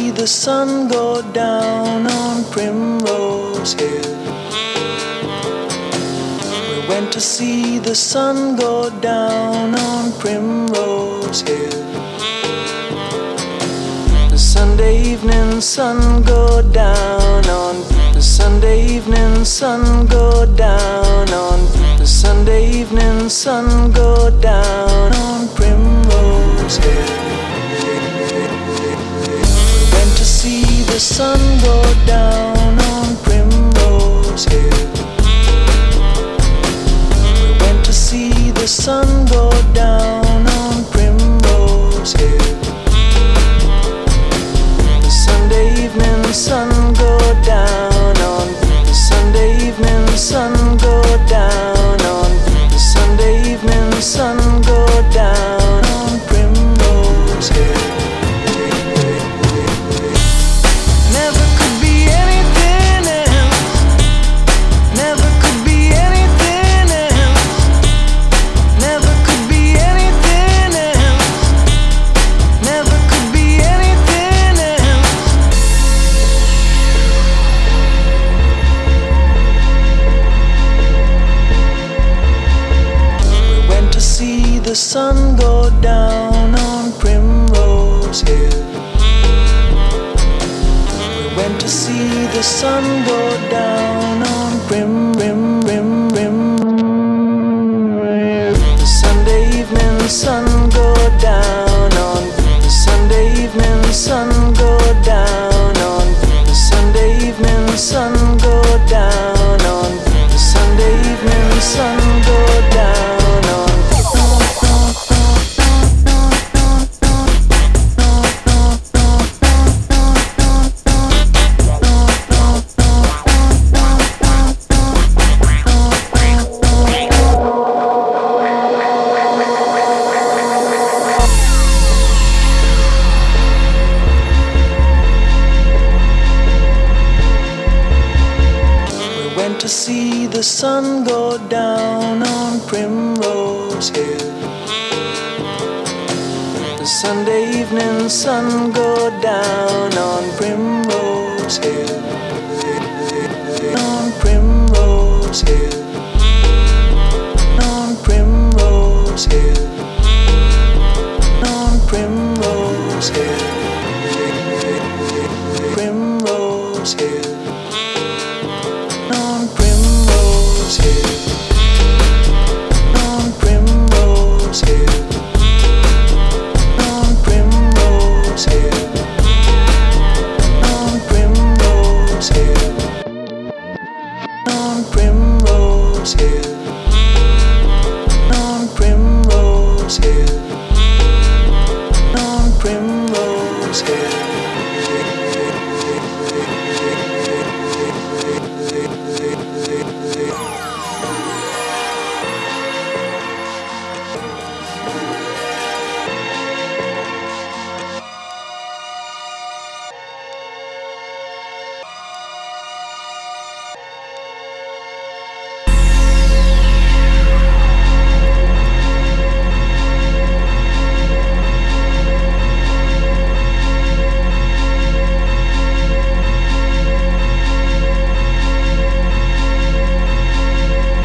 see the sun go down on Primrose Hill. We went to see the sun go down on Primrose Hill. The Sunday evening sun go down on the Sunday evening sun go down on the Sunday evening sun go down on Primrose Hill. We went to see the sun go down on Primrose Hill. We went to see the sun go down on Primrose Hill. The Sunday evening sun go down on the Sunday evening sun go down on the Sunday evening sun go down on Primrose Hill. Never could be anything else. Never could be anything else. Never could be anything else. Never could be anything else. We went to see the sun go down on Primrose Hill. We went to see the sun go down on the Sunday evening sun go down on the Sunday evening sun go down on the Sunday evening sun go down on the Sunday evening sun go down on. To see the sun go down on Primrose Hill. The Sunday evening sun go down on Primrose Hill. On Primrose Hill. On Primrose Hill. On Primrose Hill. Primrose Hill. On Primrose Hill. On Primrose Hill. On Primrose Hill. On Primrose Hill. On Primrose Hill. On Primrose Hill.